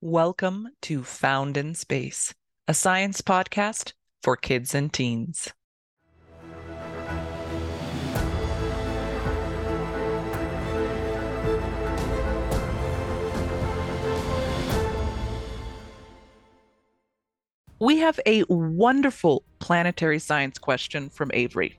Welcome to Found in Space, a science podcast for kids and teens. We have a wonderful planetary science question from Avery.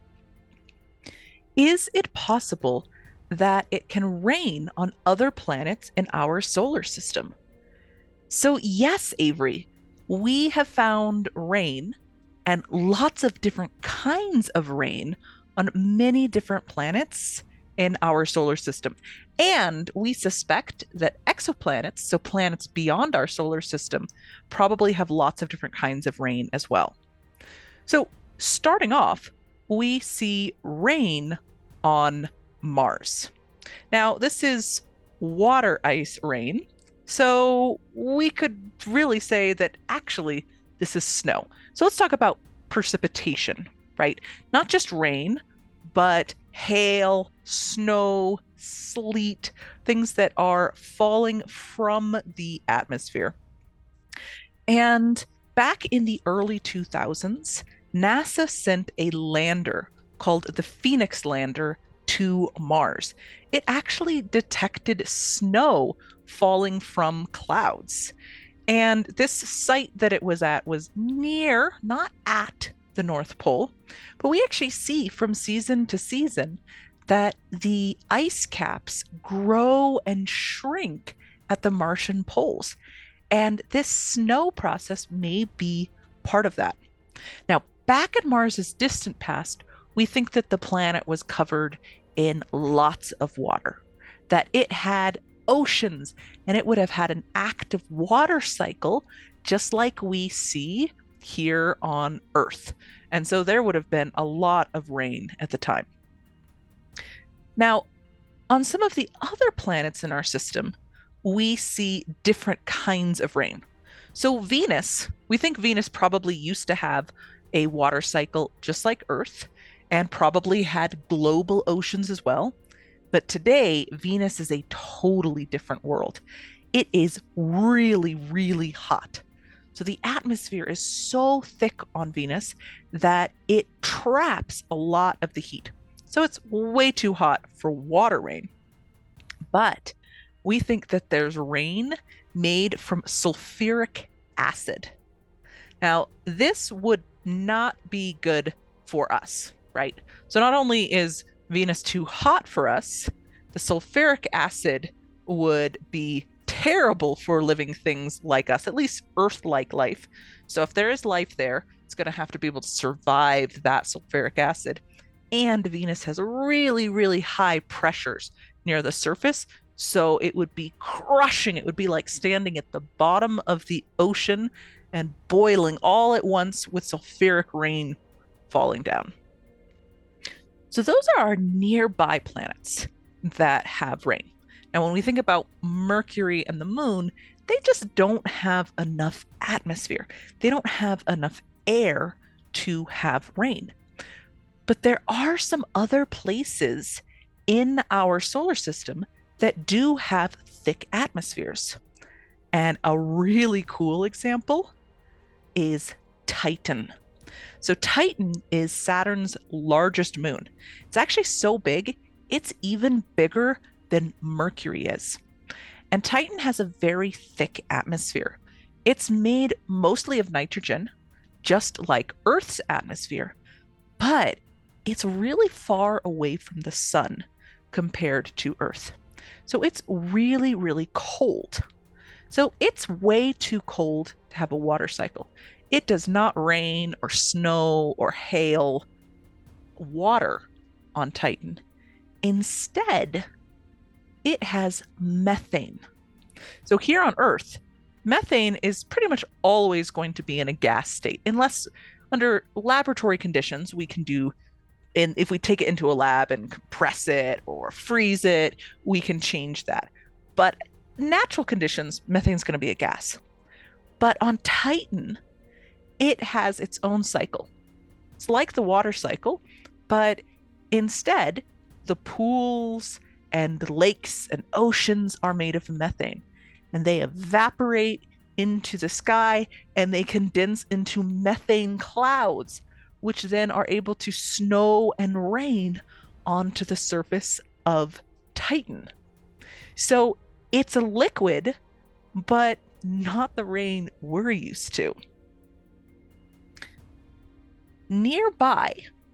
Is it possible that it can rain on other planets in our solar system? So, yes, Avery, we have found rain and lots of different kinds of rain on many different planets in our solar system. And we suspect that exoplanets, so planets beyond our solar system, probably have lots of different kinds of rain as well. So, starting off, we see rain on Mars. Now, this is water ice rain. So we could really say that actually this is snow. So let's talk about precipitation, right? Not just rain, but hail, snow, sleet, things that are falling from the atmosphere. And back in the early 2000s, NASA sent a lander called the Phoenix lander to Mars. It actually detected snow falling from clouds. And this site that it was at was near, not at, the North Pole. But we actually see from season to season that the ice caps grow and shrink at the Martian poles. And this snow process may be part of that. Now, back in Mars's distant past, we think that the planet was covered in lots of water, that it had oceans, and it would have had an active water cycle just like we see here on Earth. And so there would have been a lot of rain at the time. Now, on some of the other planets in our system, we see different kinds of rain. So Venus, we think Venus probably used to have a water cycle just like Earth and probably had global oceans as well. But today, Venus is a totally different world. It is really, really hot. So the atmosphere is so thick on Venus that it traps a lot of the heat. So it's way too hot for water rain. But we think that there's rain made from sulfuric acid. Now, this would not be good for us, right? So not only is Venus too hot for us, the sulfuric acid would be terrible for living things like us, at least Earth-like life. So if there is life there, it's going to have to be able to survive that sulfuric acid. And Venus has really, really high pressures near the surface, so it would be crushing. It would be like standing at the bottom of the ocean and boiling all at once with sulfuric rain falling down. So those are our nearby planets that have rain. Now, when we think about Mercury and the moon, they just don't have enough atmosphere. They don't have enough air to have rain. But there are some other places in our solar system that do have thick atmospheres. And a really cool example is Titan. So Titan is Saturn's largest moon. It's actually so big, it's even bigger than Mercury is. And Titan has a very thick atmosphere. It's made mostly of nitrogen, just like Earth's atmosphere, but it's really far away from the sun compared to Earth. So it's really, really cold. So it's way too cold to have a water cycle. It does not rain or snow or hail water on Titan. Instead, it has methane. So here on Earth, methane is pretty much always going to be in a gas state, unless under laboratory conditions we can do, and if we take it into a lab and compress it or freeze it, we can change that. But natural conditions, methane's going to be a gas. But on Titan, it has its own cycle. It's like the water cycle, but instead, the pools and the lakes and oceans are made of methane, and they evaporate into the sky and they condense into methane clouds, which then are able to snow and rain onto the surface of Titan. So it's a liquid, but not the rain we're used to. Nearby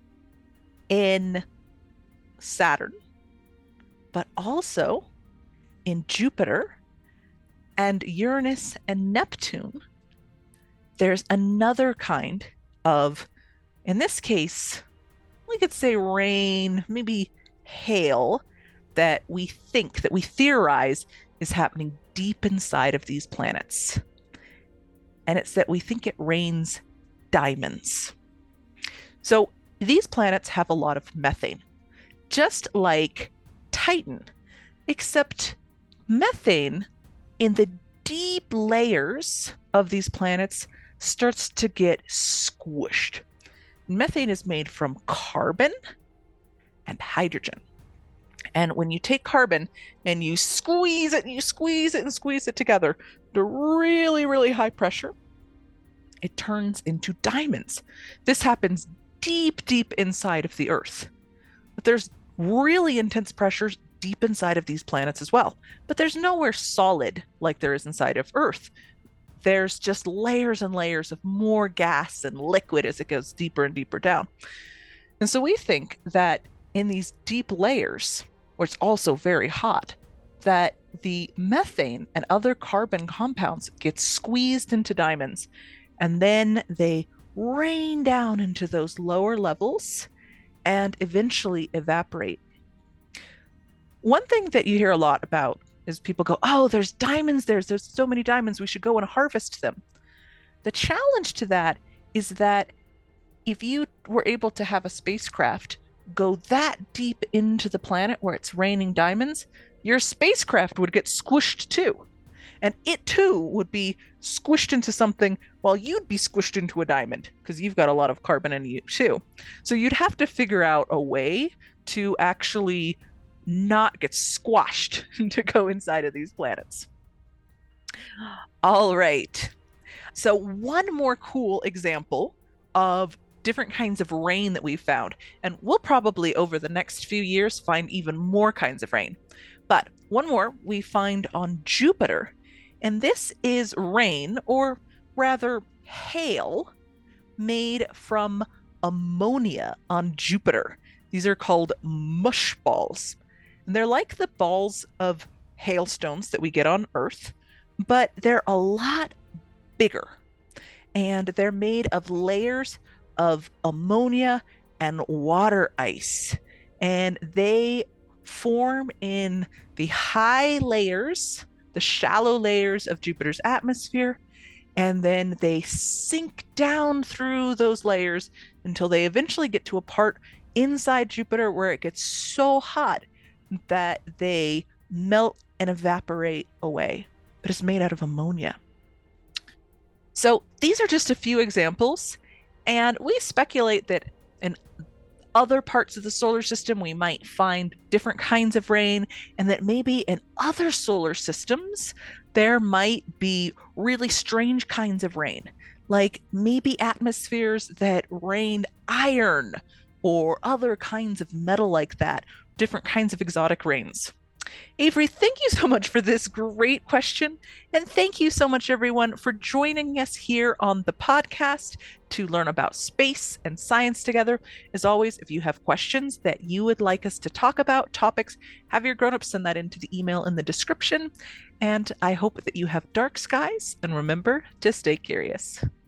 in Saturn, but also in Jupiter and Uranus and Neptune, there's another kind of, in this case, we could say rain, maybe hail, that we theorize is happening deep inside of these planets. And it's that we think it rains diamonds. So these planets have a lot of methane, just like Titan, except methane in the deep layers of these planets starts to get squished. Methane is made from carbon and hydrogen. And when you take carbon and you squeeze it and you squeeze it and squeeze it together to really, really high pressure, it turns into diamonds. This happens deep, deep inside of the Earth. But there's really intense pressures deep inside of these planets as well. But there's nowhere solid like there is inside of Earth. There's just layers and layers of more gas and liquid as it goes deeper and deeper down. And so we think that in these deep layers, where it's also very hot, that the methane and other carbon compounds get squeezed into diamonds, and then they rain down into those lower levels and eventually evaporate. One thing that you hear a lot about is people go, oh, there's diamonds, there's so many diamonds, we should go and harvest them. The challenge to that is that if you were able to have a spacecraft go that deep into the planet where it's raining diamonds, your spacecraft would get squished too. And it too would be squished into something while you'd be squished into a diamond because you've got a lot of carbon in you too. So you'd have to figure out a way to actually not get squashed to go inside of these planets. All right. So one more cool example of different kinds of rain that we've found. And we'll probably over the next few years find even more kinds of rain. But one more we find on Jupiter. And this is rain, or rather hail, made from ammonia on Jupiter. These are called mush balls. And they're like the balls of hailstones that we get on Earth, but they're a lot bigger. And they're made of layers of ammonia and water ice. And they form in the high layers, the shallow layers of Jupiter's atmosphere, and then they sink down through those layers until they eventually get to a part inside Jupiter where it gets so hot that they melt and evaporate away. But it's made out of ammonia. So these are just a few examples, and we speculate that in other parts of the solar system we might find different kinds of rain, and that maybe in other solar systems there might be really strange kinds of rain, like maybe atmospheres that rain iron or other kinds of metal like that, different kinds of exotic rains. Avery, thank you so much for this great question. And thank you so much, everyone, for joining us here on the podcast to learn about space and science together. As always, if you have questions that you would like us to talk about, topics, have your grown-ups send that into the email in the description. And I hope that you have dark skies, and remember to stay curious.